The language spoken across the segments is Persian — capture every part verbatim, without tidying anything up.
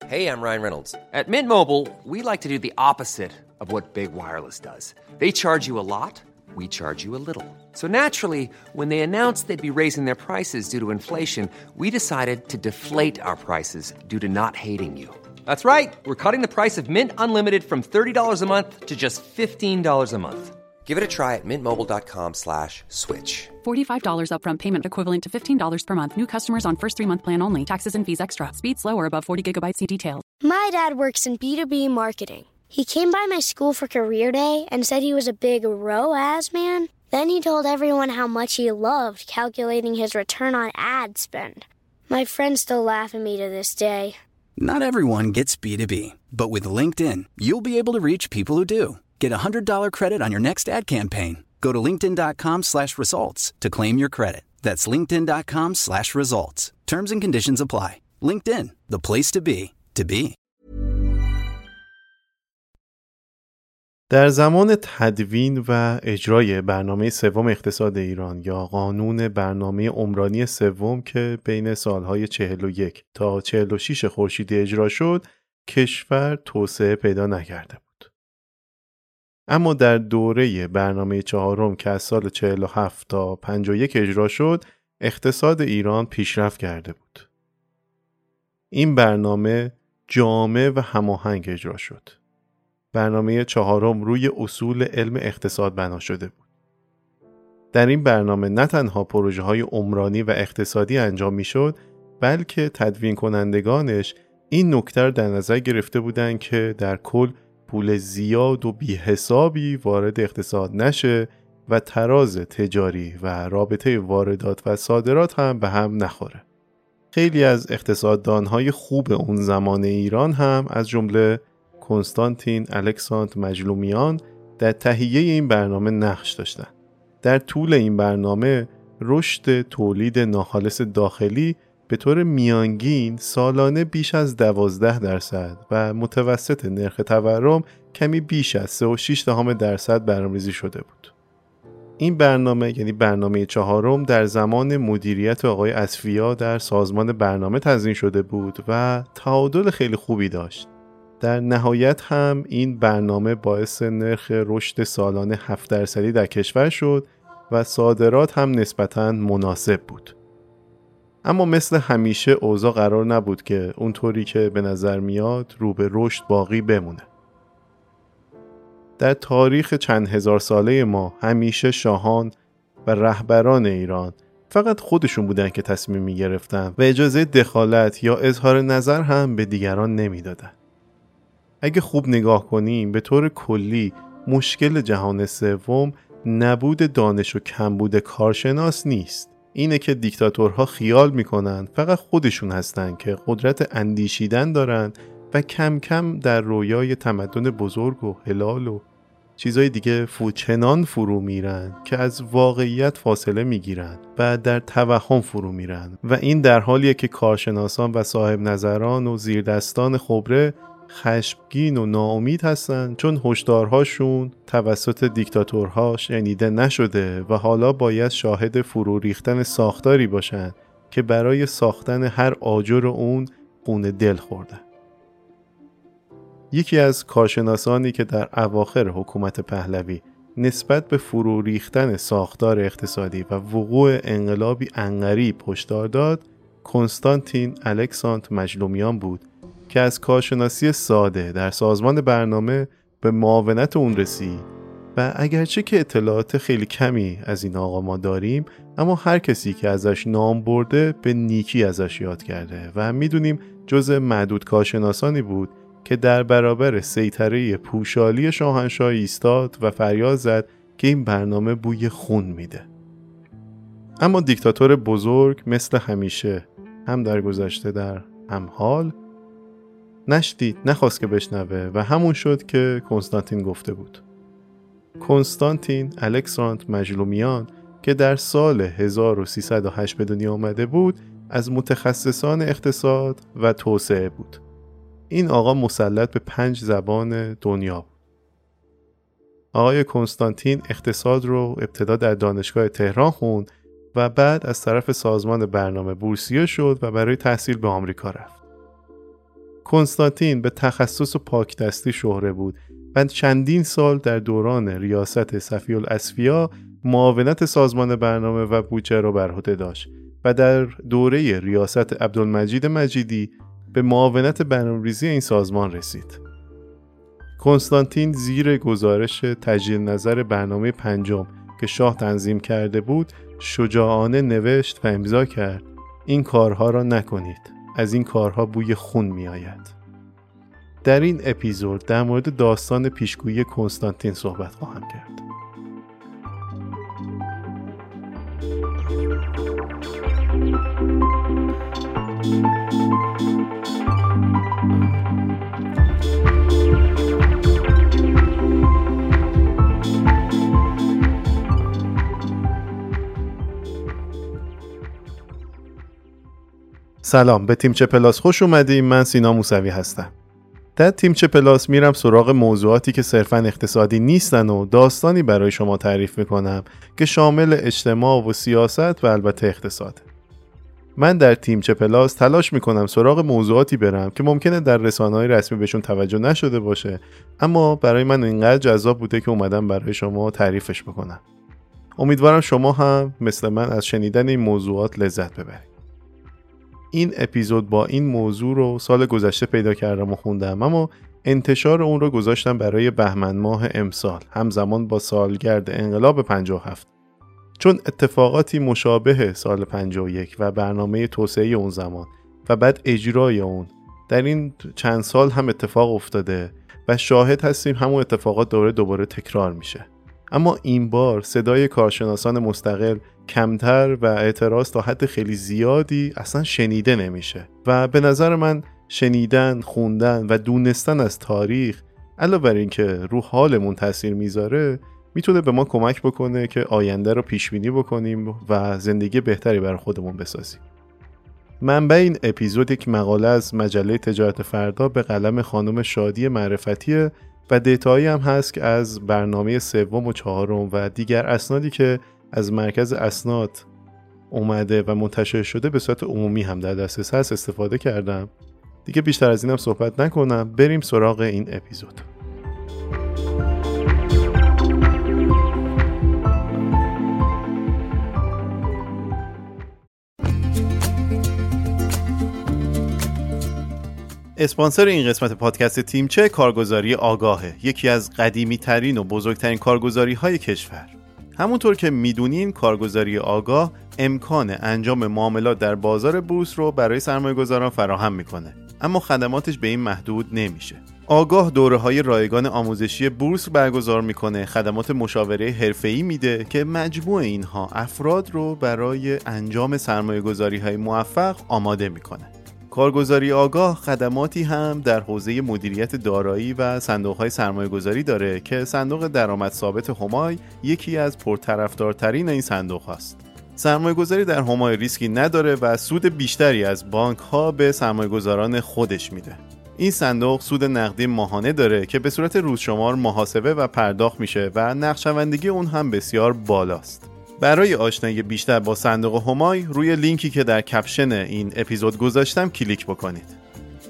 Hey, I'm Ryan Reynolds. At Mint Mobile, we like to do the opposite of what Big Wireless does. They charge you a lot, we charge you a little. So naturally, when they announced they'd be raising their prices due to inflation, we decided to deflate our prices due to not hating you. That's right. We're cutting the price of Mint Unlimited from thirty dollars a month to just fifteen dollars a month. Give it a try at mintmobile.com slash switch. forty-five dollars upfront payment equivalent to fifteen dollars per month. New customers on first three-month plan only. Taxes and fees extra. Speed slower above forty gigabytes. See details. My dad works in B two B marketing. He came by my school for career day and said he was a big R O A S man. Then he told everyone how much he loved calculating his return on ad spend. My friends still laugh at me to this day. Not everyone gets B two B, but with LinkedIn, you'll be able to reach people who do. Get a one hundred dollars credit on your next ad campaign. Go to linkedin.com slash results to claim your credit. That's linkedin.com slash results. Terms and conditions apply. LinkedIn, the place to be, to be. در زمان تدوین و اجرای برنامه سوم اقتصاد ایران یا قانون برنامه عمرانی سوم که بین سالهای چهل و یک تا چهل و شش خورشیدی اجرا شد، کشور توسعه پیدا نکرده بود. اما در دوره برنامه چهارم که از سال چهل و هفت تا پنجاه و یک اجرا شد، اقتصاد ایران پیشرفت کرده بود. این برنامه جامع و هماهنگ اجرا شد. برنامه چهارم روی اصول علم اقتصاد بنا شده بود. در این برنامه نه تنها پروژه های عمرانی و اقتصادی انجام می شد، بلکه تدوین کنندگانش این نکته در نظر گرفته بودند که در کل پول زیاد و بی حسابی وارد اقتصاد نشه و تراز تجاری و رابطه واردات و صادرات هم به هم نخوره. خیلی از اقتصاددانهای خوب اون زمان ایران هم از جمله کنستانتین الکساندر مجلومیان در تهیه این برنامه نقش داشتند. در طول این برنامه رشد تولید ناخالص داخلی به طور میانگین سالانه بیش از دوازده درصد و متوسط نرخ تورم کمی بیش از سه و شش دهم درصد برنامه‌ریزی شده بود. این برنامه یعنی برنامه چهارم در زمان مدیریت آقای اصفیا در سازمان برنامه تنظیم شده بود و تعادل خیلی خوبی داشت. در نهایت هم این برنامه باعث نرخ رشد سالانه هفت درصدی در کشور شد و صادرات هم نسبتاً مناسب بود. اما مثل همیشه اوضاع قرار نبود که اونطوری که به نظر میاد رو به رشد باقی بمونه. در تاریخ چند هزار ساله ما همیشه شاهان و رهبران ایران فقط خودشون بودن که تصمیم می گرفتن و اجازه دخالت یا اظهار نظر هم به دیگران نمی دادن. اگه خوب نگاه کنیم به طور کلی مشکل جهان سوم نبود دانش و کمبود کارشناس نیست. اینه که دیکتاتورها خیال میکنن فقط خودشون هستن که قدرت اندیشیدن دارن و کم کم در رویای تمدن بزرگ و هلال و چیزای دیگه فوچنان فرو میرن که از واقعیت فاصله میگیرن و در توهم فرو میرن و این در حالیه که کارشناسان و صاحب نظران و زیردستان خبره خشمگین و ناامید هستن چون هشدارهاشون توسط دیکتاتورها شنیده نشده و حالا باید شاهد فرو ریختن ساختاری باشن که برای ساختن هر آجر اون خون دل خورده. یکی از کارشناسانی که در اواخر حکومت پهلوی نسبت به فرو ریختن ساختار اقتصادی و وقوع انقلابی عنقریب هشدار داد، کنستانتین الکساندر مجلومیان بود که از کارشناسی ساده در سازمان برنامه به معاونت اون رسید و اگرچه که اطلاعات خیلی کمی از این آقا ما داریم، اما هر کسی که ازش نام برده به نیکی ازش یاد کرده و میدونیم جزء معدود کارشناسانی بود که در برابر سیطره پوشالی شاهنشاه ایستاد و فریاد زد که این برنامه بوی خون میده. اما دیکتاتور بزرگ مثل همیشه هم در گذشته در هم حال نشدید، نخواست که بشنوه و همون شد که کنستانتین گفته بود. کنستانتین الکساندر مجلومیان که در سال هزار و سیصد و هشت به دنیا آمده بود از متخصصان اقتصاد و توسعه بود. این آقا مسلط به پنج زبان دنیا بود. آقای کنستانتین اقتصاد رو ابتدا در دانشگاه تهران خوند و بعد از طرف سازمان برنامه بورسیه شد و برای تحصیل به آمریکا رفت. کنستانتین به تخصص و پاکدستی شهره بود و چندین سال در دوران ریاست صفی الاصفیا معاونت سازمان برنامه و بودجه را بر عهده داشت و در دوره ریاست عبدالمجید مجیدی به معاونت برنامه‌ریزی این سازمان رسید. کنستانتین زیر گزارش تجدید نظر برنامه پنجم که شاه تنظیم کرده بود شجاعانه نوشت و امضا کرد: این کارها را نکنید، از این کارها بوی خون می آید. در این اپیزود در مورد داستان پیشگویی کنستانتین صحبت خواهم کرد. سلام، به تیم چه پلاس خوش اومدیم. من سینا موسوی هستم. در تیم چه پلاس میرم سراغ موضوعاتی که صرفاً اقتصادی نیستن و داستانی برای شما تعریف میکنم که شامل اجتماع و سیاست و البته اقتصاد. من در تیم چه پلاس تلاش میکنم سراغ موضوعاتی برم که ممکنه در رسانه‌های رسمی بهشون توجه نشده باشه، اما برای من اینقدر جذاب بوده که اومدم برای شما تعریفش بکنم. امیدوارم شما هم مثل من از شنیدن این موضوعات لذت ببرید. این اپیزود با این موضوع رو سال گذشته پیدا کردم و خوندم، اما انتشار اون رو گذاشتم برای بهمن ماه امسال، همزمان با سالگرد انقلاب پنجاه و هفت، چون اتفاقاتی مشابه سال پنجاه و یک و برنامه توسعه اون زمان و بعد اجرای اون در این چند سال هم اتفاق افتاده و شاهد هستیم همون اتفاقات دوباره دوباره تکرار میشه. اما این بار صدای کارشناسان مستقل کمتر و اعتراض تا حد خیلی زیادی اصلا شنیده نمیشه و به نظر من شنیدن، خوندن و دونستن از تاریخ علاوه بر این که رو حالمون تاثیر میذاره میتونه به ما کمک بکنه که آینده رو پیش بینی بکنیم و زندگی بهتری برای خودمون بسازیم. منبع این اپیزود یک مقاله از مجله تجارت فردا به قلم خانم شادی معرفتیه و دیتایی هم هست که از برنامه سوم و چهارم و دیگر اسنادی که از مرکز اسناد اومده و منتشر شده به صورت عمومی هم در دسترس هست استفاده کردم. دیگه بیشتر از اینم صحبت نکنم، بریم سراغ این اپیزود. اسپانسر این قسمت پادکست تیمچه کارگزاری آگاهه، یکی از قدیمی ترین و بزرگترین کارگزاری های کشور. همونطور که میدونین کارگزاری آگاه امکان انجام معاملات در بازار بورس رو برای سرمایه‌گذاران فراهم میکنه، اما خدماتش به این محدود نمیشه. آگاه دوره‌های رایگان آموزشی بورس برگزار میکنه، خدمات مشاوره حرفه‌ای میده که مجموع اینها افراد رو برای انجام سرمایه‌گذاری‌های موفق آماده میکنه. کارگزاری آگاه خدماتی هم در حوزه مدیریت دارایی و صندوق‌های سرمایه‌گذاری داره که صندوق درآمد ثابت همای یکی از پرطرفدارترین این صندوق هست. سرمایه‌گذاری در همای ریسکی نداره و سود بیشتری از بانک‌ها به سرمایه‌گذاران خودش میده. این صندوق سود نقدی ماهانه داره که به صورت روزشمار محاسبه و پرداخت میشه و نقشه‌بندی اون هم بسیار بالاست. برای آشنایی بیشتر با صندوق همای روی لینکی که در کپشن این اپیزود گذاشتم کلیک بکنید.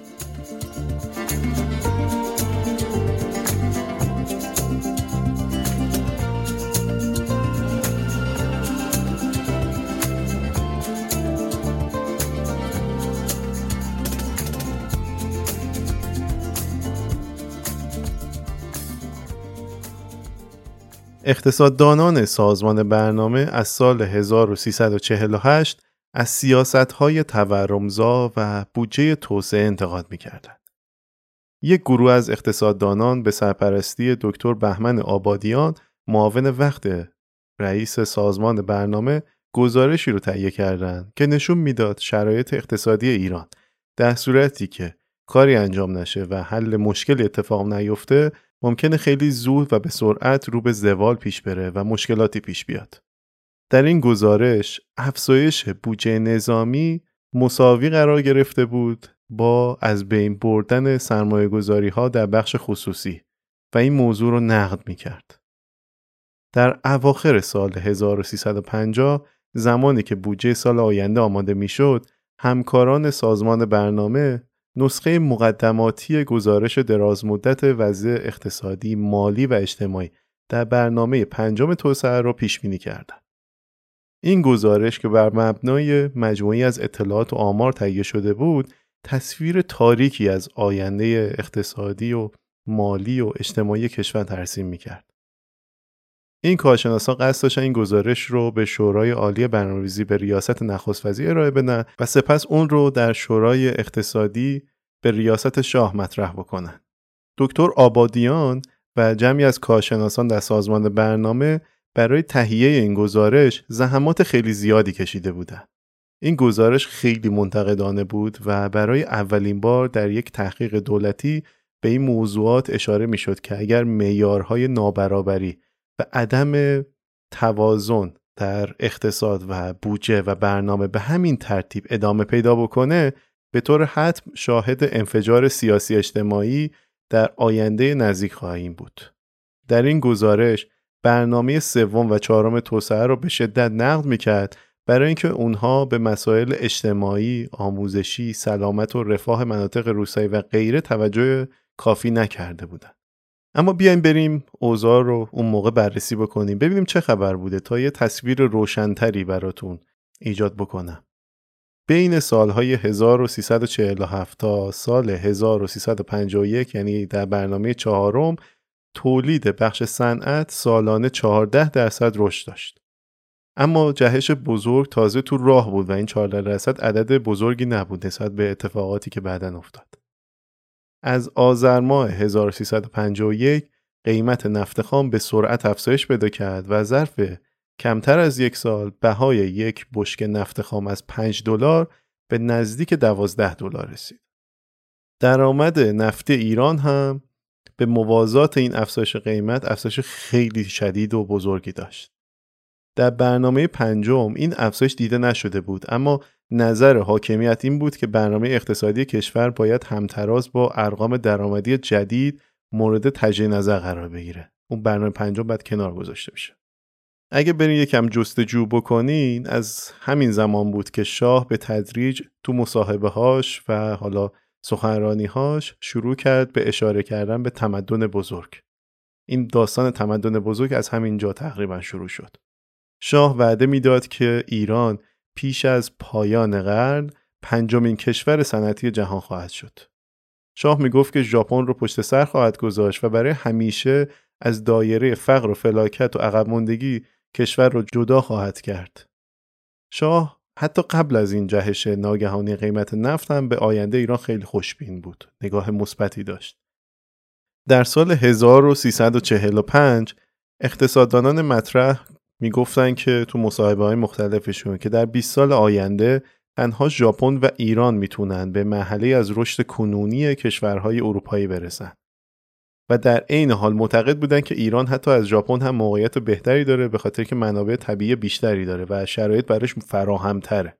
اقتصاددانان سازمان برنامه از سال هزار و سیصد و چهل و هشت از سیاست‌های تورمزا و بودجه توسعه انتقاد می‌کردند. یک گروه از اقتصاددانان به سرپرستی دکتر بهمن آبادیان، معاون وقت رئیس سازمان برنامه، گزارشی رو تهیه کردند که نشون میداد شرایط اقتصادی ایران در صورتی که کاری انجام نشه و حل مشکلی اتفاق نیفته ممکنه خیلی زود و به سرعت رو به زوال پیش بره و مشکلاتی پیش بیاد. در این گزارش افزایش بودجه نظامی مساوی قرار گرفته بود با از بین بردن سرمایه‌گذاری‌ها در بخش خصوصی و این موضوع رو نقد می‌کرد. در اواخر سال هزار و سیصد و پنجاه زمانی که بودجه سال آینده آماده می‌شد، همکاران سازمان برنامه نسخه مقدماتی گزارش درازمدت وضع اقتصادی، مالی و اجتماعی در برنامه پنجم توسعه را پیش بینی کردند. این گزارش که بر مبنای مجموعی از اطلاعات و آمار تهیه شده بود، تصویر تاریکی از آینده اقتصادی و مالی و اجتماعی کشور ترسیم می‌کرد. این کارشناسان قصد داشتن این گزارش رو به شورای عالی برنامه‌ریزی به ریاست نخست وزیر ارائه بدن و سپس اون رو در شورای اقتصادی به ریاست شاه مطرح بکنن. دکتر آبادیان و جمعی از کارشناسان در سازمان برنامه برای تهیه این گزارش زحمات خیلی زیادی کشیده بودند. این گزارش خیلی منتقدانه بود و برای اولین بار در یک تحقیق دولتی به این موضوعات اشاره می‌شد که اگر معیارهای نابرابری و عدم توازن در اقتصاد و بودجه و برنامه به همین ترتیب ادامه پیدا بکنه، به طور حتم شاهد انفجار سیاسی اجتماعی در آینده نزدیک خواهیم بود. در این گزارش برنامه سوم و چهارم توسعه را به شدت نقد می‌کرد برای اینکه اونها به مسائل اجتماعی، آموزشی، سلامت و رفاه مناطق روستایی و غیره توجه کافی نکرده بودند. اما بیایم بریم اوضاع رو اون موقع بررسی بکنیم، ببینیم چه خبر بوده تا یه تصویر روشن‌تری براتون ایجاد بکنم. بین سالهای هزار و سیصد و چهل و هفت تا سال هزار و سیصد و پنجاه و یک، یعنی در برنامه چهارم، تولید بخش صنعت سالانه چهارده درصد رشد داشت. اما جهش بزرگ تازه تو راه بود و این چهارده درصد عدد بزرگی نبود نسبت به اتفاقاتی که بعداً افتاد. از آذر ماه هزار و سیصد و پنجاه و یک قیمت نفت خام به سرعت افزایش پیدا کرد و ظرف کمتر از یک سال بهای یک بشکه نفت خام از پنج دلار به نزدیک دوازده دلار رسید. درآمد نفتی ایران هم به موازات این افزایش قیمت افزایش خیلی شدید و بزرگی داشت. در برنامه پنجم این افزایش دیده نشده بود، اما نظر حاکمیت این بود که برنامه اقتصادی کشور باید همتراز با ارقام درآمدی جدید مورد تجدید نظر قرار بگیره. اون برنامه پنجم باید کنار گذاشته بشه. اگه برین یکم جستجو بکنین، از همین زمان بود که شاه به تدریج تو مصاحبه‌هاش و حالا سخنرانی‌هاش شروع کرد به اشاره کردن به تمدن بزرگ. این داستان تمدن بزرگ از همین جا تقریبا شروع شد. شاه وعده میداد که ایران پیش از پایان قرن پنجمین کشور صنعتی جهان خواهد شد. شاه میگفت که ژاپن رو پشت سر خواهد گذاشت و برای همیشه از دایره فقر و فلاکت و عقب ماندگی کشور رو جدا خواهد کرد. شاه حتی قبل از این جهش ناگهانی قیمت نفت هم به آینده ایران خیلی خوشبین بود. نگاه مثبتی داشت. در سال هزار و سیصد و چهل و پنج اقتصاددانان مطرح میگفتن که تو مصاحبه‌های مختلفشون که در بیست سال آینده تنها ژاپن و ایران میتونن به مرحله از رشد کنونی کشورهای اروپایی برسن. و در عین حال معتقد بودن که ایران حتی از ژاپن هم موقعیت بهتری داره به خاطر که منابع طبیعی بیشتری داره و شرایط براش فراهم‌تره.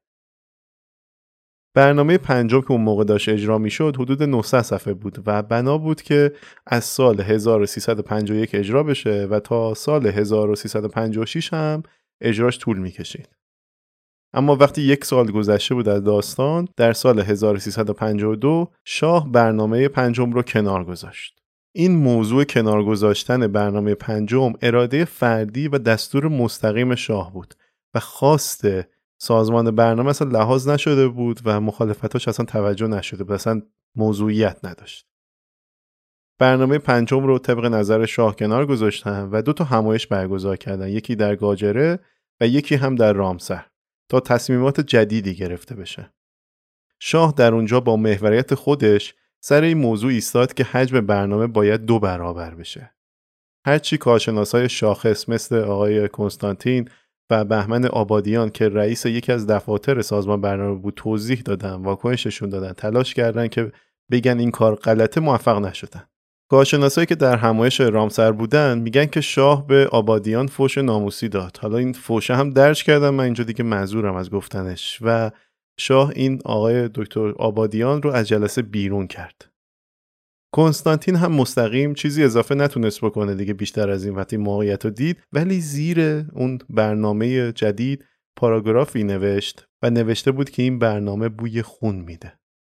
برنامه پنجم که اون موقع داشت اجرا میشد حدود نهصد صفحه بود و بنا بود که از سال هزار و سیصد و پنجاه و یک اجرا بشه و تا سال هزار و سیصد و پنجاه و شش هم اجراش طول میکشید. اما وقتی یک سال گذشته بود از داستان، در سال هزار و سیصد و پنجاه و دو شاه برنامه پنجم رو کنار گذاشت. این موضوع کنار گذاشتن برنامه پنجم اراده فردی و دستور مستقیم شاه بود و خواست سازمان برنامه اصلا لحاظ نشده بود و مخالفتاش اصلا توجه نشده بود، اصلا موضوعیت نداشت. برنامه پنجم رو طبق نظر شاه کنار گذاشتن و دو تا همایش برگزار کردن، یکی در گاجره و یکی هم در رامسر، تا تصمیمات جدیدی گرفته بشه. شاه در اونجا با محوریت خودش سر این موضوع ایستاد که حجم برنامه باید دو برابر بشه. هرچی کارشناسای شاخص مثل آقای کنستانتین و بهمن آبادیان که رئیس یکی از دفاتر سازمان برنامه بود توضیح دادن، واکنششون دادن، تلاش کردن که بگن این کار غلطه، موفق نشدن. کارشناسایی که در همایش رامسر بودن میگن که شاه به آبادیان فوش ناموسی داد. حالا این فوشه هم درج کردم، من اینجا دیگه معذورم از گفتنش، و شاه این آقای دکتر آبادیان رو از جلسه بیرون کرد. کنستانتین هم مستقیم چیزی اضافه نتونست بکنه دیگه بیشتر از این، وقتی موقعیت رو دید، ولی زیر اون برنامه جدید پاراگرافی نوشت و نوشته بود که این برنامه بوی خون میده.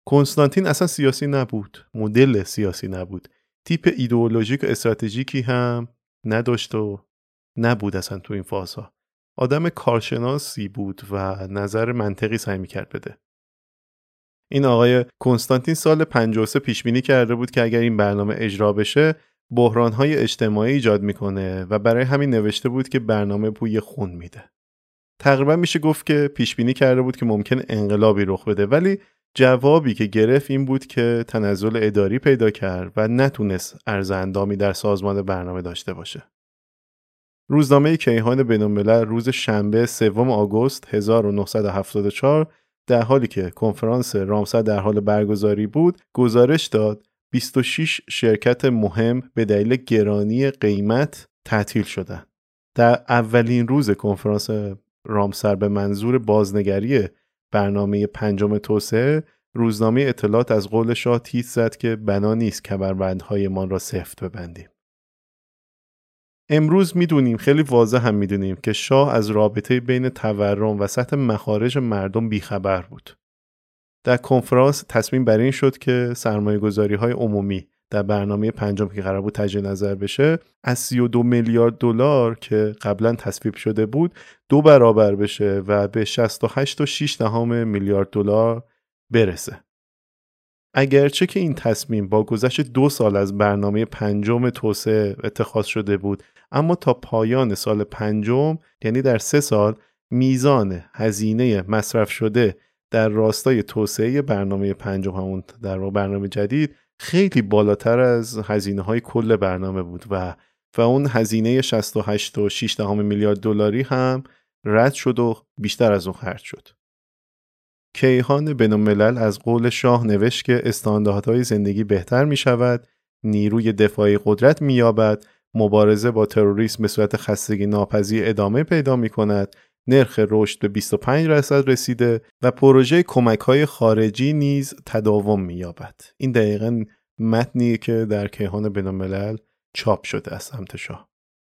کنستانتین اصلا سیاسی نبود، مدل سیاسی نبود، تیپ ایدئولوژیک و استراتژیکی هم نداشت و نبود اصلا تو این فازها. آدم کارشناسی بود و نظر منطقی سعی می‌کرد بده. این آقای کنستانتین سال پنجاه و سه پیش بینی کرده بود که اگر این برنامه اجرا بشه بحران‌های اجتماعی ایجاد می‌کنه و برای همین نوشته بود که برنامه بوی خون میده. تقریبا میشه گفت که پیش بینی کرده بود که ممکن انقلابی رخ بده، ولی جوابی که گرفت این بود که تنزل اداری پیدا کرد و نتونست ارزاندامی در سازمان برنامه داشته باشه. روزنامه کیهان بین‌الملل روز شنبه سوم آگوست هزار و نهصد و هفتاد و چهار در حالی که کنفرانس رامسر در حال برگزاری بود گزارش داد بیست و شش شرکت مهم به دلیل گرانی قیمت تعطیل شدند. در اولین روز کنفرانس رامسر به منظور بازنگری برنامه پنجم توسعه، روزنامه اطلاعات از قول شاه تیتر زد که بنا نیست کمربندهایمان را سفت ببندیم. امروز میدونیم، خیلی واضح هم میدونیم که شاه از رابطه بین تورم و سطح مخارج مردم بیخبر بود. در کنفرانس تصمیم بر این شد که سرمایه‌گذاری‌های عمومی در برنامه پنجم که قرار بود تجدید نظر بشه از سی و دو میلیارد دلار که قبلا تصویب شده بود دو برابر بشه و به شصت و هشت و شش دهم میلیارد دلار برسه. اگرچه که این تصمیم با گذشت دو سال از برنامه پنجم توسعه اتخاذ شده بود، اما تا پایان سال پنجم، یعنی در سه سال، میزان هزینه مصرف شده در راستای توسعه برنامه پنجم، همون در برنامه جدید، خیلی بالاتر از هزینه های کل برنامه بود و و اون هزینه شصت و هشت و شش دهم میلیارد دلاری هم رد شد و بیشتر از اون خرج شد. کیهان بین‌الملل از قول شاه نوشت که استانداردهای زندگی بهتر می شود، نیروی دفاعی قدرت می یابد، مبارزه با تروریسم به صورت خستگی ناپذیر ادامه پیدا می کند، نرخ رشد به بیست و پنج درصد رسیده و پروژه کمک‌های خارجی نیز تداوم می یابد. این دقیقاً متنیه که در کیهان بین‌الملل چاپ شده از سمت شاه.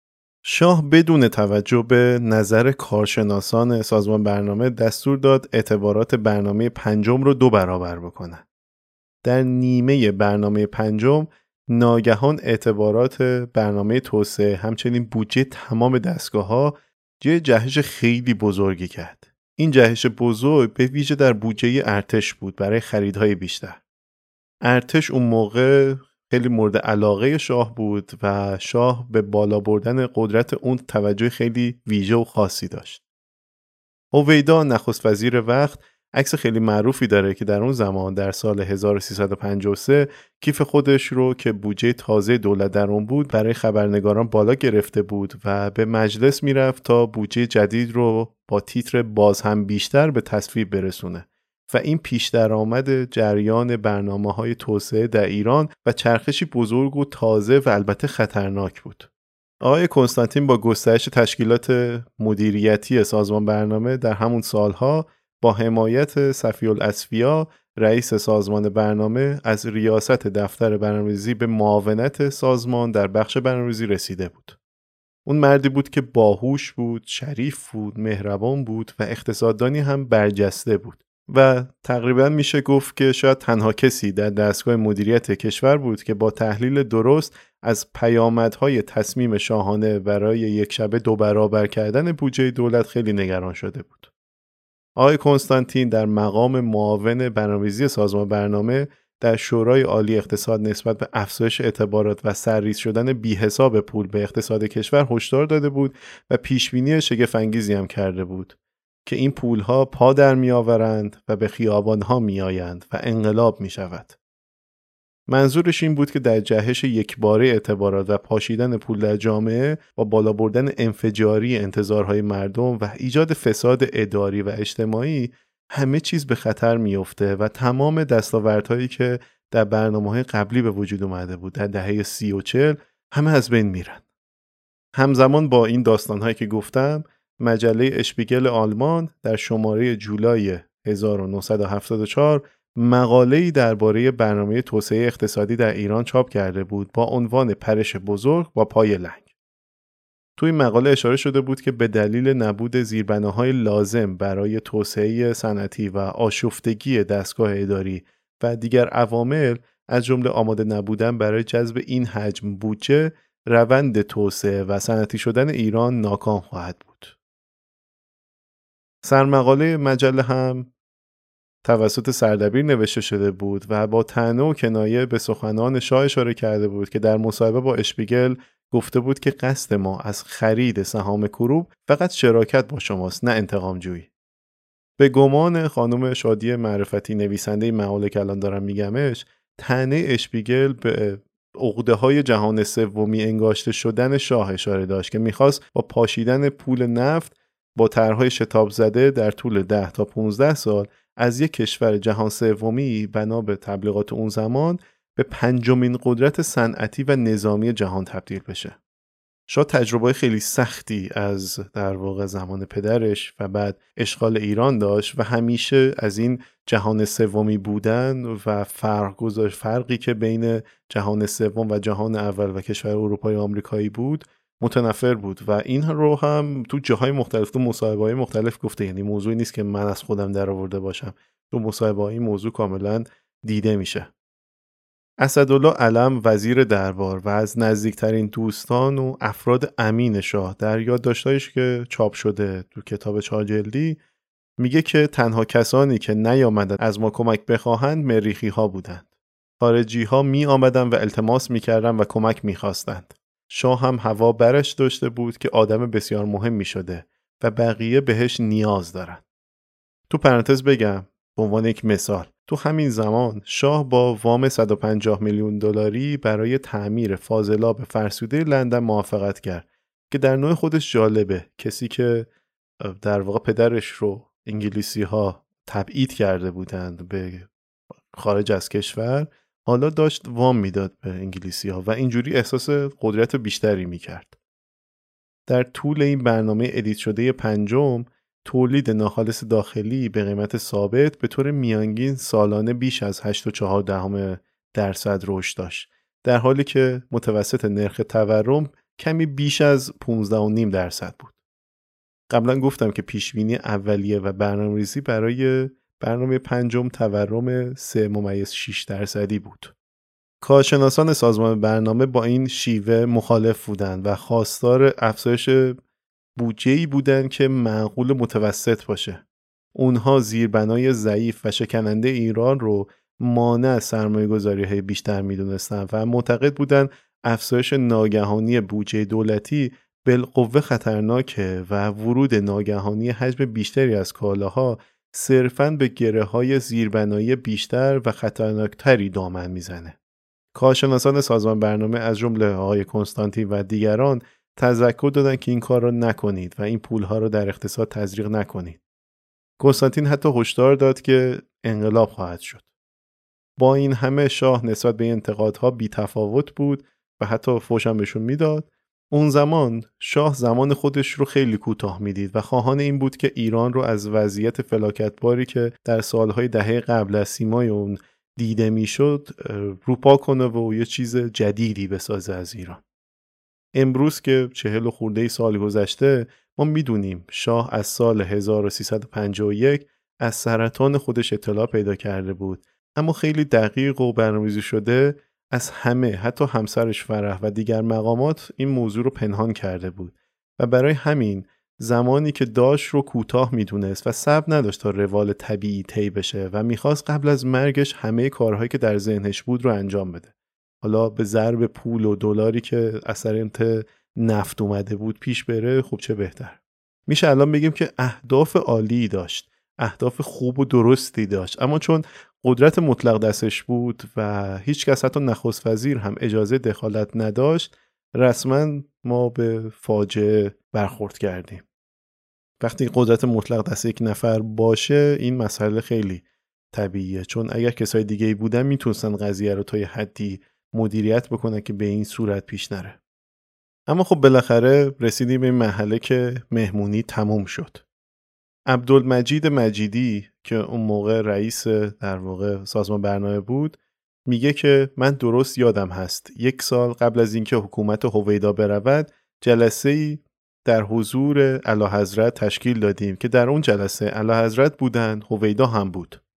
شاه بدون توجه به نظر کارشناسان سازمان برنامه دستور داد اعتبارات برنامه پنجم رو دو برابر بکنه. در نیمه برنامه پنجم ناگهان اعتبارات برنامه توسعه همچنین بودجه تمام دستگاه‌ها یه جهش خیلی بزرگی کرد. این جهش بزرگ به ویژه در بودجه ارتش بود برای خریدهای بیشتر. ارتش اون موقع خیلی مورد علاقه شاه بود و شاه به بالا بردن قدرت اون توجه خیلی ویژه و خاصی داشت. هویدا نخست وزیر وقت عکس خیلی معروفی داره که در اون زمان در سال هزار و سیصد و پنجاه و سه کیف خودش رو که بودجه تازه دولت در اون بود برای خبرنگاران بالا گرفته بود و به مجلس میرفت تا بودجه جدید رو با تیتر باز هم بیشتر به تصویب برسونه و این پیش درآمد جریان برنامه‌های توسعه در ایران و چرخشی بزرگ و تازه و البته خطرناک بود. آقای کنستانتین با گسترش تشکیلات مدیریتی سازمان برنامه در همون سالها با حمایت صفی الاصفیا رئیس سازمان برنامه از ریاست دفتر برنامه‌ریزی به معاونت سازمان در بخش برنامه‌ریزی رسیده بود. اون مردی بود که باهوش بود، شریف بود، مهربان بود و اقتصاددانی هم برجسته بود و تقریبا میشه گفت که شاید تنها کسی در دستگاه مدیریت کشور بود که با تحلیل درست از پیامدهای تصمیم شاهانه برای یک شبه دو برابر کردن بودجه دولت خیلی نگران شده بود. آقای کنستانتین در مقام معاون برنامه‌ریزی سازمان برنامه در شورای عالی اقتصاد نسبت به افزایش اعتبارات و سرریز شدن بی‌حساب پول به اقتصاد کشور هشدار داده بود و پیشبینی شگفت‌انگیزی هم کرده بود که این پولها پا در می آورند و به خیابانها می آیند و انقلاب می شود. منظورش این بود که در جهش یکباره اعتبارات و پاشیدن پول در جامعه با بالا بردن انفجاری انتظارهای مردم و ایجاد فساد اداری و اجتماعی همه چیز به خطر میفته و تمام دستاوردهایی که در برنامه‌های قبلی به وجود اومده بود در دهه سی و چل همه از بین میرن. همزمان با این داستانهایی که گفتم، مجله اشپیگل آلمان در شماره جولای هزار و نهصد و هفتاد و چهار مقاله‌ای درباره برنامه توسعه اقتصادی در ایران چاپ کرده بود با عنوان پرش بزرگ با پای لنگ. توی این مقاله اشاره شده بود که به دلیل نبود زیربناهای لازم برای توسعه صنعتی و آشفتگی دستگاه اداری و دیگر عوامل از جمله آماده نبودن برای جذب این حجم بودجه، روند توسعه و صنعتی شدن ایران ناکام خواهد بود. سرمقاله مجله هم توسط سردبیر نوشته شده بود و با طعنه و کنایه به سخنان شاه اشاره کرده بود که در مصاحبه با اشپیگل گفته بود که قصد ما از خرید سهام کروب فقط شراکت با شماست، نه انتقام جویی. به گمان خانم شادی معرفتی، نویسنده مقاله که الان دارم میگمش، طعنه اشپیگل به عقده‌های جهان سومی انگاشته شدن شاه اشاره داشت که میخواست با پاشیدن پول نفت با طرح‌های شتاب زده در طول ده تا پانزده سال از یک کشور جهان سومی بنا به تبلیغات اون زمان به پنجمین قدرت صنعتی و نظامی جهان تبدیل بشه. شاه تجربه خیلی سختی از در واقع زمان پدرش و بعد اشغال ایران داشت و همیشه از این جهان سومی بودن و فرق گذاشت فرقی که بین جهان سوم و جهان اول و کشور اروپایی و آمریکایی بود متنفر بود و این رو هم تو جاهای مختلف، تو مصاحبه‌های مختلف گفته. یعنی موضوعی نیست که من از خودم در آورده باشم، تو مصاحبه‌های موضوع کاملا دیده میشه. اسدالله علم وزیر دربار و از نزدیکترین دوستان و افراد امین شاه در یادداشت‌هایش که چاپ شده تو کتاب چهار جلدی میگه که تنها کسانی که نیامدند از ما کمک بخواهند مریخی‌ها بودند. خارجی‌ها می آمدند و التماس می‌کردند و کمک می‌خواستند. شاه هم هوا برش داشته بود که آدم بسیار مهمی شده و بقیه بهش نیاز دارن. تو پرانتز بگم به عنوان یک مثال، تو همین زمان شاه با وام صد و پنجاه میلیون دلاری برای تعمیر فاضلاب فرسوده لندن موافقت کرد که در نوع خودش جالبه. کسی که در واقع پدرش رو انگلیسی ها تبعید کرده بودند به خارج از کشور، حالا داشت وام میداد به انگلیسی ها و اینجوری احساس قدرت بیشتری میکرد. در طول این برنامه ادیت شده پنجم، تولید ناخالص داخلی به قیمت ثابت به طور میانگین سالانه بیش از هشت و چهار دهم درصد رشد داشت، در حالی که متوسط نرخ تورم کمی بیش از پانزده و نیم درصد بود. قبلا گفتم که پیشبینی اولیه و برنامه‌ریزی برای برنامه پنجم تورم سه ممیز شش درصدی بود. کارشناسان سازمان برنامه با این شیوه مخالف بودند و خواستار افزایش بودجه‌ای بودند که معقول متوسط باشه. اونها زیربنای ضعیف و شکننده ایران رو مانع از سرمایه‌گذاری‌های بیشتر می‌دونستند و معتقد بودند افزایش ناگهانی بودجه دولتی بالقوه خطرناکه و ورود ناگهانی حجم بیشتری از کالاها صرفاً به گره‌های زیربنایی بیشتر و خطرناکتری دامن میزنه. کارشناسان سازمان برنامه از جمله آقای کنستانتین و دیگران تذکر دادن که این کار رو نکنید و این پولها رو در اقتصاد تزریق نکنید. کنستانتین حتی هشدار داد که انقلاب خواهد شد. با این همه شاه نسبت به انتقادها بی تفاوت بود و حتی فوش هم بهشون میداد. اون زمان شاه زمان خودش رو خیلی کوتاه میدید و خواهان این بود که ایران رو از وضعیت فلاکتباری که در سالهای دهه قبل از سیمای اون دیده میشد روپا کنه و یه چیز جدیدی بسازه از ایران. امروز که چهل و خورده سال گذشته، ما میدونیم شاه از سال هزار و سیصد و پنجاه و یک از سرطان خودش اطلاع پیدا کرده بود، اما خیلی دقیق و برنامه‌ریزی شده از همه، حتی همسرش فرح و دیگر مقامات این موضوع رو پنهان کرده بود و برای همین زمانی که داشت رو کوتاه میدونست و صبر نداشت تا روال طبیعی طی بشه و میخواست قبل از مرگش همه کارهایی که در ذهنش بود رو انجام بده. حالا به ضرب پول و دلاری که اثرات نفت اومده بود پیش بره، خب چه بهتر. میشه الان بگیم که اهداف عالی داشت، اهداف خوب و درستی داشت، اما چون قدرت مطلق دستش بود و هیچ کس حتی نخست وزیر هم اجازه دخالت نداشت، رسما ما به فاجعه برخورد کردیم. وقتی قدرت مطلق دست یک نفر باشه این مسئله خیلی طبیعیه، چون اگر کسای دیگه‌ای بودن میتونستن قضیه رو تا یه حدی مدیریت بکنن که به این صورت پیش نره. اما خب بالاخره رسیدیم به این مرحله که مهمونی تموم شد. عبدالمجید مجیدی که اون موقع رئیس در واقع سازمان برنامه بود میگه که من درست یادم هست یک سال قبل از اینکه حکومت هویدا برود جلسه‌ای در حضور اعلیحضرت تشکیل دادیم که در اون جلسه اعلیحضرت بودن، هویدا هم بود.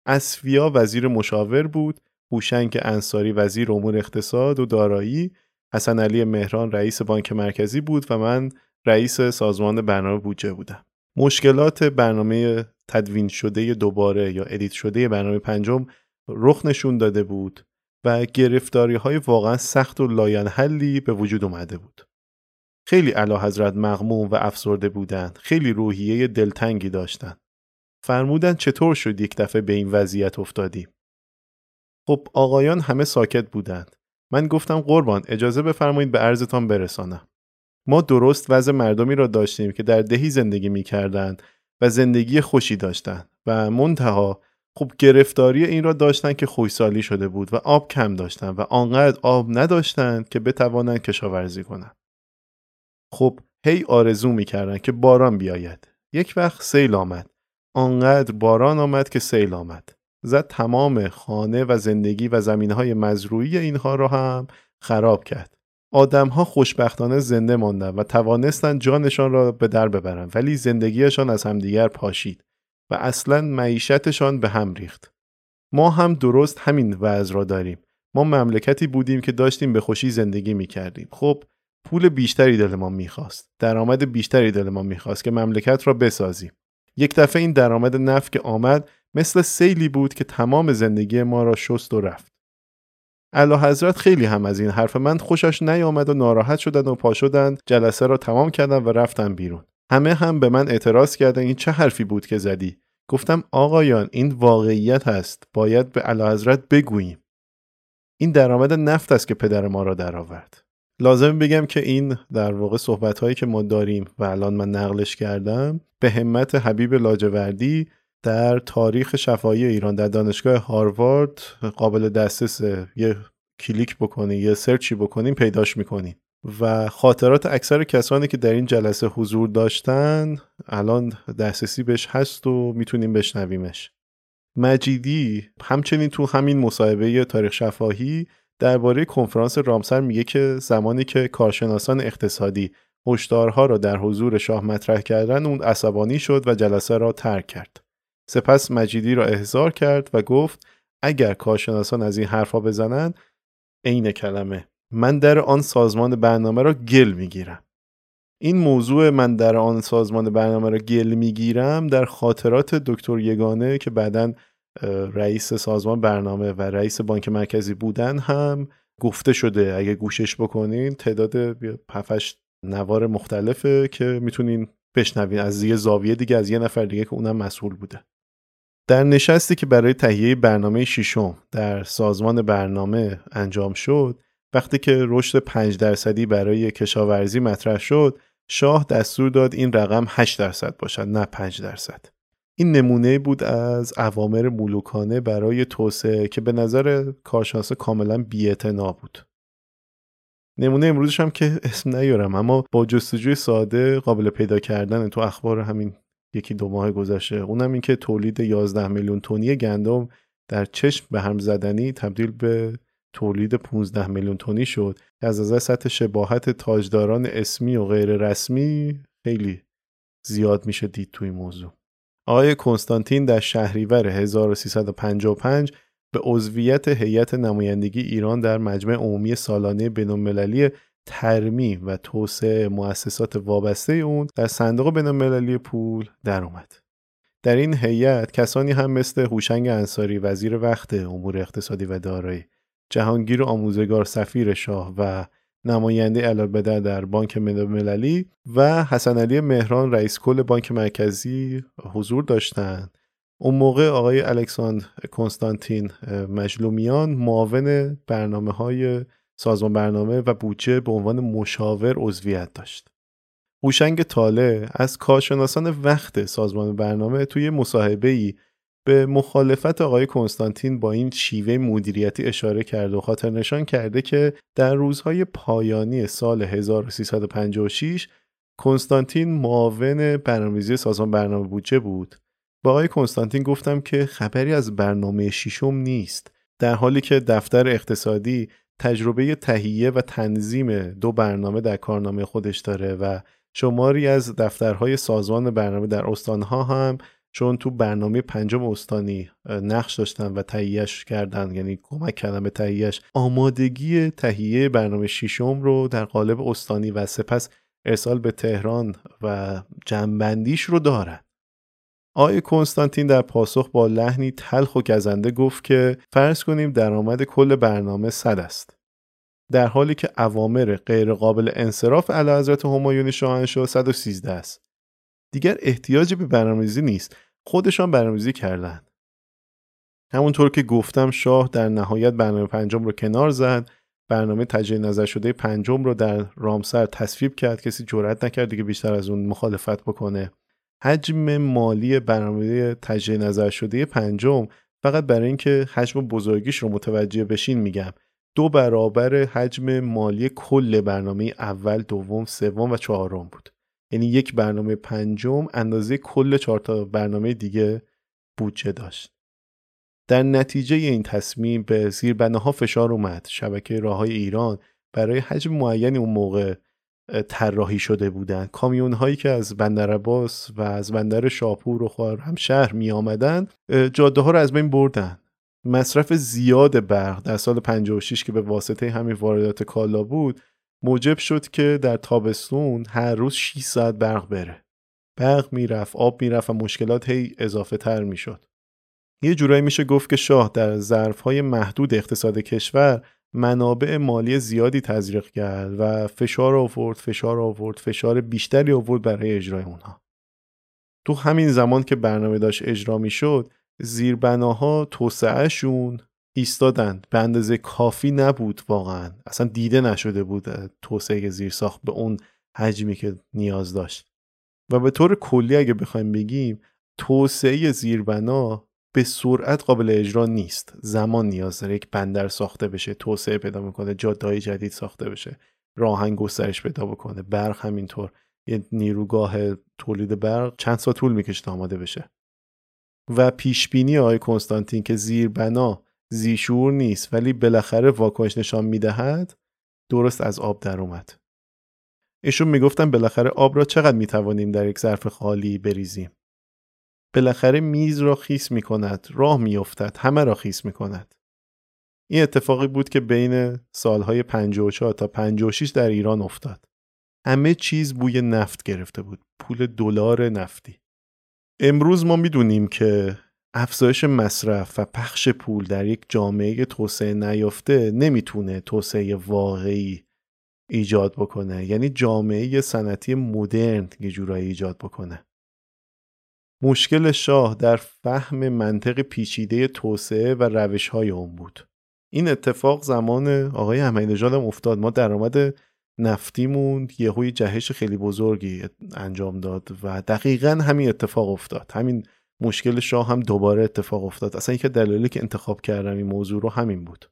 اصفیا وزیر مشاور بود، هوشنگ انصاری وزیر امور اقتصاد و دارایی، حسن علی مهران رئیس بانک مرکزی بود و من رئیس سازمان برنامه بودجه بودم. مشکلات برنامه تدوین شده دوباره یا ادیت شده برنامه پنجم رخ نشون داده بود و گرفتاری‌های واقعا سخت و لاینحلی به وجود اومده بود. خیلی اعلیحضرت مغموم و افسرده بودند، خیلی روحیه دلتنگی داشتند. فرمودن چطور شد یک دفعه به این وضعیت افتادیم؟ خب آقایان همه ساکت بودند. من گفتم قربان اجازه بفرمایید به عرضتان برسانم. ما درست وضع مردمی را داشتیم که در دهی زندگی می‌کردند و زندگی خوشی داشتند و منتها خب گرفتاری این را داشتند که خوشسالی شده بود و آب کم داشتند و آنقدر آب نداشتند که بتوانند کشاورزی کنند. خب هی آرزو می‌کردند که باران بیاید. یک وقت سیل آمد. آنقدر باران آمد که سیل آمد. زد تمام خانه و زندگی و زمینهای مزروعی اینها را هم خراب کرد. آدمها خوشبختانه زنده ماندند و توانستند جانشان را به در ببرند، ولی زندگیشان از همدیگر پاشید و اصلاً معیشتشان به هم ریخت. ما هم درست همین وضع را داریم. ما مملکتی بودیم که داشتیم به خوشی زندگی می کردیم. خب پول بیشتری دل ما می خواست. درآمد بیشتری دل ما می خواست که مملکت را بسازیم. یک دفعه این درآمد نفت که آمد مثل سیلی بود که تمام زندگی ما را شست و رفت. اعلیحضرت خیلی هم از این حرف من خوشش نیامد و ناراحت شدند و پا شدند جلسه را تمام کردند و رفتن بیرون. همه هم به من اعتراض کردند این چه حرفی بود که زدی؟ گفتم آقایان این واقعیت هست، باید به اعلیحضرت بگوییم. این درآمد نفت است که پدر ما را درآورد. لازم بگم که این در واقع صحبت‌هایی که ما داریم و الان من نقلش کردم به همت حبیب لاجوردی در تاریخ شفاهی ایران در دانشگاه هاروارد قابل دسترسه. یه کلیک بکنی یه سرچی بکنین پیداش میکنین و خاطرات اکثر کسانی که در این جلسه حضور داشتن الان دسترسی بهش هست و میتونیم بشنویمش. مجیدی همچنین تو همین مصاحبه تاریخ شفاهی درباره کنفرانس رامسر میگه که زمانی که کارشناسان اقتصادی هشدارها را در حضور شاه مطرح کردن اون عصبانی شد و جلسه را ترک کرد. سپس مجیدی را احضار کرد و گفت اگر کارشناسان از این حرفا بزنند عین کلمه من در آن سازمان برنامه را گل میگیرم. این موضوع من در آن سازمان برنامه را گل میگیرم در خاطرات دکتر یگانه که بعداً رئیس سازمان برنامه و رئیس بانک مرکزی بودن هم گفته شده. اگه گوشش بکنین تعداد هفت نوار مختلفه که میتونین بشنوین از یه زاویه دیگه از یه نفر دیگه که اونم مسئول بوده. در نشستی که برای تهیه برنامه ششم در سازمان برنامه انجام شد، وقتی که رشد پنج درصدی برای کشاورزی مطرح شد، شاه دستور داد این رقم هشت درصد باشد نه پنج درصد. این نمونه بود از اوامر ملوکانه برای توسعه که به نظر کارشناس کاملا بی‌اعتنا بود. نمونه امروزش هم که اسم نیارم اما با جستجوی ساده قابل پیدا کردن تو اخبار همین یکی دو ماه گذشته، اونم این که تولید یازده میلیون تنی گندم در چشم به هم زدنی تبدیل به تولید پانزده میلیون تنی شد که از نظر سطح شباهت تاجداران اسمی و غیر رسمی خیلی زیاد میشه دید توی موضوع. آقای کنستانتین در شهریور هزار و سیصد و پنجاه و پنج به عضویت هیئت نمایندگی ایران در مجمع عمومی سالانه بین‌المللی ترمیم و توسعه مؤسسات وابسته اون در صندوق بین‌المللی پول در اومد. در این هیئت کسانی هم مثل هوشنگ انصاری وزیر وقت امور اقتصادی و دارایی، جهانگیر آموزگار سفیر شاه و نماینده علالبدر در بانک بین‌المللی و حسن علی مهران رئیس کل بانک مرکزی حضور داشتند. اون موقع آقای الکساندر کنستانتین مجلومیان معاون برنامه‌های سازمان برنامه و بودجه به عنوان مشاور عضویت داشت. هوشنگ طالع از کارشناسان وقت سازمان برنامه توی مصاحبه‌ای به مخالفت آقای کنستانتین با این شیوه مدیریتی اشاره کرده و خاطر نشان کرده که در روزهای پایانی سال هزار و سیصد و پنجاه و شش کنستانتین معاون برنامه‌ریزی سازمان برنامه بودجه بود. با آقای کنستانتین گفتم که خبری از برنامه ششم نیست، در حالی که دفتر اقتصادی تجربه تهیه و تنظیم دو برنامه در کارنامه خودش داره و شماری از دفترهای سازمان برنامه در استانها هم چون تو برنامه پنجم استانی نقش داشتن و تهیهش کردن، یعنی کمک کردن به تهیهش، آمادگی تهیه برنامه ششم رو در قالب استانی و سپس ارسال به تهران و جمع‌بندیش رو دارن. آقای کنستانتین در پاسخ با لحنی تلخ و گزنده گفت که فرض کنیم درآمد کل برنامه صد است، در حالی که اوامر غیر قابل انصراف اعلیحضرت همایون شاهنشاه صد و سیزده است. دیگر احتیاجی به برنامه‌ریزی نیست، خودشان برنامه‌ریزی کردن. همونطور که گفتم شاه در نهایت برنامه پنجم رو کنار زد، برنامه تجدید نظر شده پنجم رو در رامسر تصویب کرد، کسی جرئت نکرد دیگه بیشتر از اون مخالفت بکنه. حجم مالی برنامه تجدید نظر شده پنجم، فقط برای اینکه حجم بزرگیش رو متوجه بشین میگم، دو برابر حجم مالی کل برنامه اول، دوم، سوم و چهارم بود. یعنی یک برنامه پنجم اندازه کل چهار تا برنامه دیگه بودجه داشت. در نتیجه این تصمیم به زیربناها فشار اومد. شبکه راههای ایران برای حجم معینی اون موقع طراحی شده بودند. کامیون هایی که از بندر عباس و از بندر شاپور و خرمشهر می آمدن جاده ها رو از بین بردن. مصرف زیاد برق در سال پنجاه و شش که به واسطه همین واردات کالا بود موجب شد که در تابستون هر روز شش ساعت برق بره. برق میرفت، آب میرفت و مشکلات هی اضافه تر میشد. یه جورایی میشه گفت که شاه در ظرفهای محدود اقتصاد کشور منابع مالی زیادی تزریق کرد و فشار آورد، فشار آورد، فشار بیشتری آورد برای اجرای اونها. تو همین زمان که برنامه داشت اجرا میشد، زیربناها توسعهشون ایستادند. به اندازه کافی نبود، واقعا اصلا دیده نشده بود توسعه زیرساخت به اون حجمی که نیاز داشت. و به طور کلی اگه بخوایم بگیم توسعه زیربنا به سرعت قابل اجرا نیست. زمان نیاز داره. یک بندر ساخته بشه، توسعه پیدا میکنه، جاده‌های جدید ساخته بشه، راهن گسترش پیدا بکنه، برق همینطور. یه نیروگاه تولید برق چند سال طول میکشه تا آماده بشه. و پیشبینی آقای کنستانتین که زیربنا ذی‌شعور نیست ولی بالاخره واکنش نشان میدهد درست از آب در اومد. ایشون میگفتن بالاخره آب را چقدر میتوانیم در یک ظرف خالی بریزیم؟ بالاخره میز را خیس میکند، راه میافتد، همه را خیس میکند. این اتفاقی بود که بین سالهای پنجاه و چهار تا پنجاه و شش در ایران افتاد. همه چیز بوی نفت گرفته بود، پول دلار نفتی. امروز ما میدونیم که افزایش مصرف و پخش پول در یک جامعه توسعه نیافته نمیتونه توسعه واقعی ایجاد بکنه، یعنی جامعه صنعتی مدرن یه جورایی ایجاد بکنه. مشکل شاه در فهم منطق پیچیده توسعه و روش‌های اون بود. این اتفاق زمان آقای احمدی‌نژاد هم افتاد. ما درآمد نفتیمون یهوی جهش خیلی بزرگی انجام داد و دقیقاً همین اتفاق افتاد. همین مشکل شاه هم دوباره اتفاق افتاد. اصلا یک دلیلی که انتخاب کردم این موضوع رو همین بود.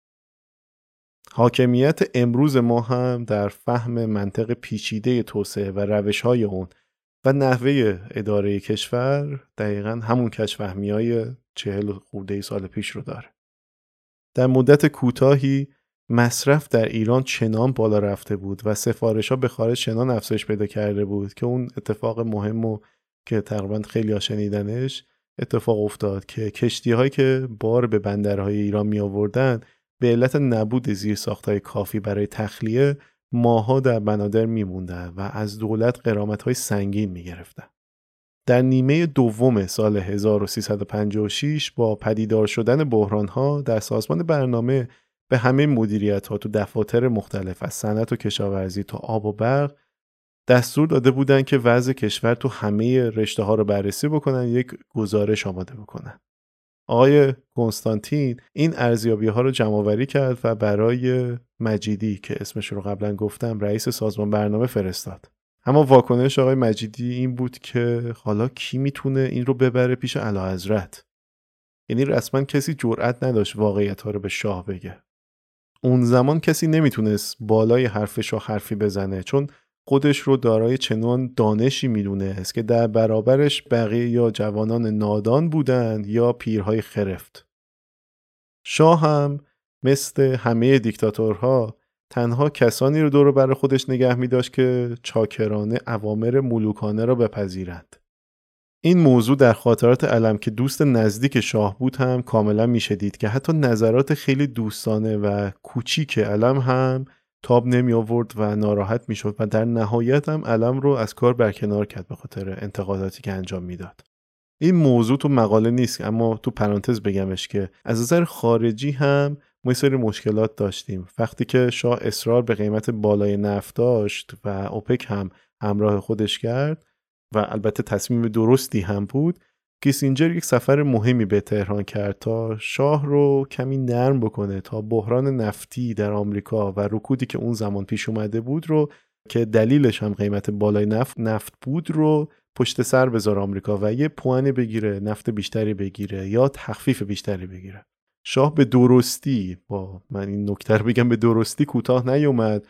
حاکمیت امروز ما هم در فهم منطق پیچیده توسعه و روش‌های اون و نحوه اداره کشور دقیقاً همون کج‌فهمی‌های چهل خورده سال پیش رو داره. در مدت کوتاهی مصرف در ایران چنان بالا رفته بود و سفارش‌ها به خارج چنان افزایش پیدا کرده بود که اون اتفاق مهمو که تقریباً خیلی ها شنیدنش اتفاق افتاد که کشتی‌هایی که بار به بندرهای ایران می آوردن به علت نبود زیرساخت‌های کافی برای تخلیه ماها در بنادر میموندن و از دولت غرامت‌های سنگین می‌گرفتن. در نیمه دوم سال هزار و سیصد و پنجاه و شش با پدیدار شدن بحران‌ها در سازمان برنامه به همه مدیریت‌ها تو دفاتر مختلف از صنعت و کشاورزی تا آب و برق دستور داده بودن که وضع کشور تو همه رشته‌ها رو بررسی بکنن، یک گزارش آماده بکنن. آقای کنستانتین این ارزیابی‌ها رو جمع‌آوری کرد و برای مجیدی که اسمش رو قبلا گفتم رئیس سازمان برنامه فرستاد. اما واکنش آقای مجیدی این بود که حالا کی میتونه این رو ببره پیش اعلیحضرت؟ یعنی رسما کسی جرئت نداشت واقعیت‌ها رو به شاه بگه. اون زمان کسی نمیتونست بالای حرف شاه حرفی بزنه، چون خودش رو دارای چنان دانشی میدونست که در برابرش بقیه یا جوانان نادان بودند یا پیرهای خرفت. شاه هم مثل همه دیکتاتورها تنها کسانی رو دور و بر خودش نگه می داشت که چاکرانه اوامر ملوکانه را بپذیرند. این موضوع در خاطرات علم که دوست نزدیک شاه بود هم کاملا میشه دید که حتی نظرات خیلی دوستانه و کوچیک علم هم تاب نمی آورد و ناراحت میشد و در نهایت هم علم رو از کار برکنار کرد به خاطر انتقاداتی که انجام میداد. این موضوع تو مقاله نیست، اما تو پرانتز بگمش که از نظر خارجی هم ما یه سری مشکلات داشتیم. وقتی که شاه اصرار به قیمت بالای نفت داشت و اوپک هم همراه خودش کرد و البته تصمیم درستی هم بود، کیسینجر یک سفر مهمی به تهران کرد تا شاه رو کمی نرم بکنه تا بحران نفتی در آمریکا و رکودی که اون زمان پیش اومده بود رو که دلیلش هم قیمت بالای نفت نفت بود رو پشت سر بذاره آمریکا و یه پوانی بگیره، نفت بیشتری بگیره یا تخفیف بیشتری بگیره. شاه به درستی، با من این نکته رو بگم، به درستی کوتاه نیومد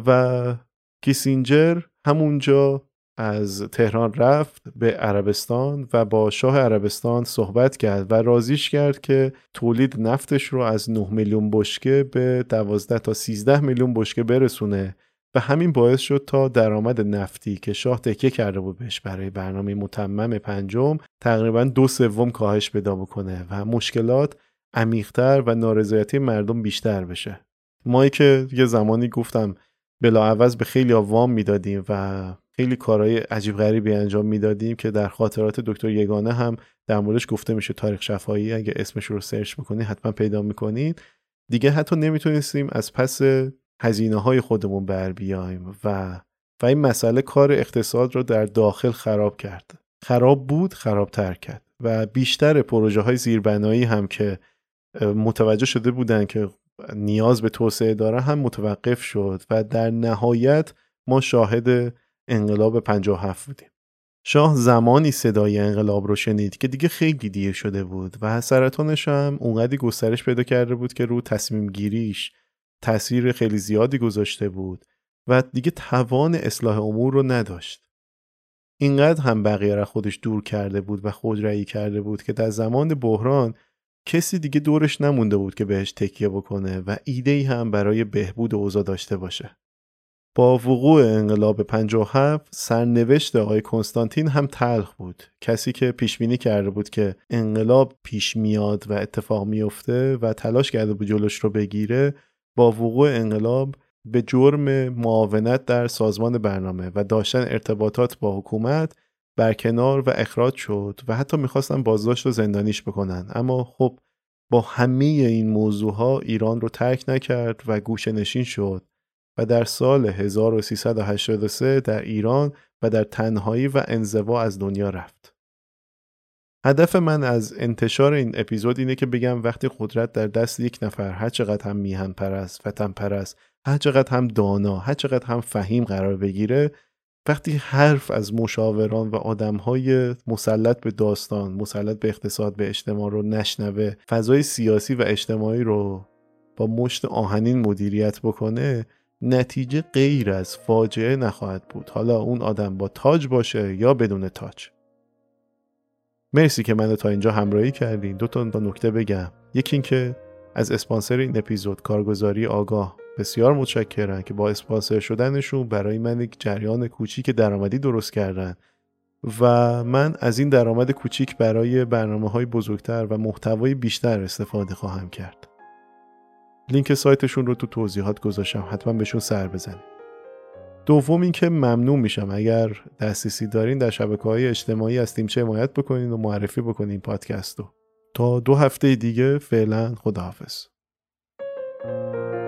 و کیسینجر همونجا از تهران رفت به عربستان و با شاه عربستان صحبت کرد و راضیش کرد که تولید نفتش رو از نه میلیون بشکه به دوازده تا سیزده میلیون بشکه برسونه و همین باعث شد تا درآمد نفتی که شاه تکیه کرده بود بهش برای برنامه متمم پنجم تقریباً دو سوم کاهش پیدا بکنه و مشکلات عمیق‌تر و نارضایتی مردم بیشتر بشه. ما که یه زمانی گفتم بلاعوض به خیلی وام میدادیم و خیلی کارهای عجیب غریبی انجام میدادیم که در خاطرات دکتر یگانه هم در موردش گفته میشه، تاریخ شفاهی، اگه اسمش رو سرچ بکنید حتما پیدا میکنید. دیگه حتی نمیتونستیم از پس هزینه های خودمون بر بیایم و و این مسئله کار اقتصاد رو در داخل خراب کرد. خراب بود، خرابتر کرد و بیشتر پروژه های زیربنایی هم که متوجه شده بودن که نیاز به توسعه داره هم متوقف شد و در نهایت ما شاهد انقلاب پنجاه و هفت بودیم. شاه زمانی صدای انقلاب رو شنید که دیگه خیلی دیر شده بود و سرطانش هم اونقدی گسترش پیدا کرده بود که رو تصمیم گیریش تأثیر خیلی زیادی گذاشته بود و دیگه توان اصلاح امور رو نداشت. اینقدر هم بقیه را خودش دور کرده بود و خودرأیی کرده بود که در زمان بحران کسی دیگه دورش نمونده بود که بهش تکیه بکنه و ایده‌ای هم برای بهبود اوضاع داشته باشه. با وقوع انقلاب پنجاه و هفت سرنوشت آقای کنستانتین هم تلخ بود. کسی که پیش بینی کرده بود که انقلاب پیش میاد و اتفاق میفته و تلاش کرده بود جلوش رو بگیره، با وقوع انقلاب به جرم معاونت در سازمان برنامه و داشتن ارتباطات با حکومت برکنار و اخراج شد و حتی میخواستن بازداشت و زندانیش بکنن. اما خب با همه این موضوعها ایران رو ترک نکرد و گوشه نشین شد و در سال هزار و سیصد و هشتاد و سه در ایران و در تنهایی و انزوا از دنیا رفت. هدف من از انتشار این اپیزود اینه که بگم وقتی قدرت در دست یک نفر، هر چقدر هم میهن پرست، وطن پرست، هر چقدر هم دانا، هر چقدر هم فهیم قرار بگیره، وقتی حرف از مشاوران و آدمهای مسلط به داستان، مسلط به اقتصاد، به اجتماع رو نشنوه، فضای سیاسی و اجتماعی رو با مشت آهنین مدیریت بکنه، نتیجه غیر از فاجعه نخواهد بود، حالا اون آدم با تاج باشه یا بدون تاج. مرسی که منو تا اینجا همراهی کردین. دو تا نکته بگم. یکی این که از اسپانسر این اپیزود، کارگزاری آگاه، بسیار متشکرم که با اسپانسر شدنشون برای من یک جریان کوچیک درآمدی درست کردن و من از این درآمد کوچیک برای برنامه‌های بزرگتر و محتوای بیشتر استفاده خواهم کرد. لینک سایتشون رو تو توضیحات گذاشتم، حتما بهشون سر بزنید. دوم این که ممنون میشم اگر دسترسی دارین در شبکه‌های اجتماعی از تیمچه حمایت بکنین و معرفی بکنین پادکست رو. تا دو هفته دیگه فعلا خداحافظ.